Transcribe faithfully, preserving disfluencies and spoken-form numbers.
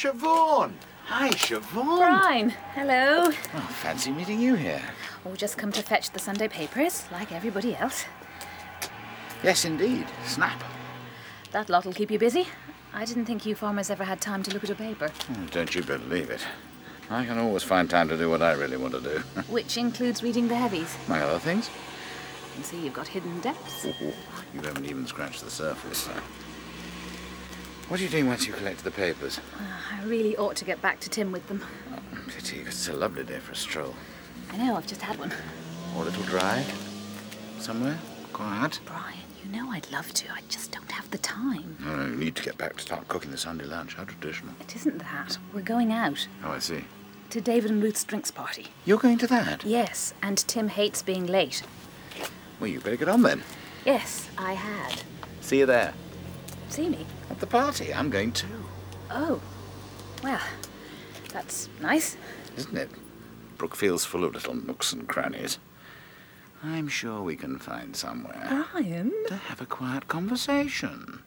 Siobhan! Hi, Siobhan! Brian, hello. Oh, fancy meeting you here. Oh, just come to fetch the Sunday papers, like everybody else. Yes, indeed. Snap. That lot'll keep you busy. I didn't think you farmers ever had time to look at a paper. Oh, don't you believe it. I can always find time to do what I really want to do. Which includes reading the heavies. My other things? You can see you've got hidden depths. Ooh, you haven't even scratched the surface. What are you doing once you collect the papers? Uh, I really ought to get back to Tim with them. Oh, pity, it's a lovely day for a stroll. I know, I've just had one. Or a little drive? Somewhere? Quiet? Brian, you know I'd love to. I just don't have the time. No, no, you need to get back to start cooking the Sunday lunch. How traditional. It isn't that. We're going out. Oh, I see. To David and Ruth's drinks party. You're going to that? Yes, and Tim hates being late. Well, you better get on then. Yes, I had. See you there. See me? At the party. I'm going too. Oh. Well, that's nice. Isn't it? Brookfield's full of little nooks and crannies. I'm sure we can find somewhere Brian? to have a quiet conversation.